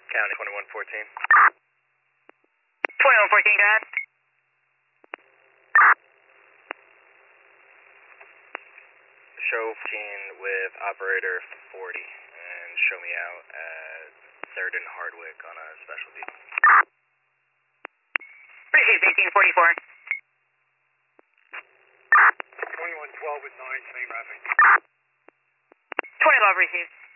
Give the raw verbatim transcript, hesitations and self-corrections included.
County twenty-one fourteen. twenty-one fourteen, go ahead. Show fifteen with operator forty and show me out at third and Hardwick on a specialty. Received eighteen forty-four. twenty-one twelve with nine, same rapid. twenty twelve received.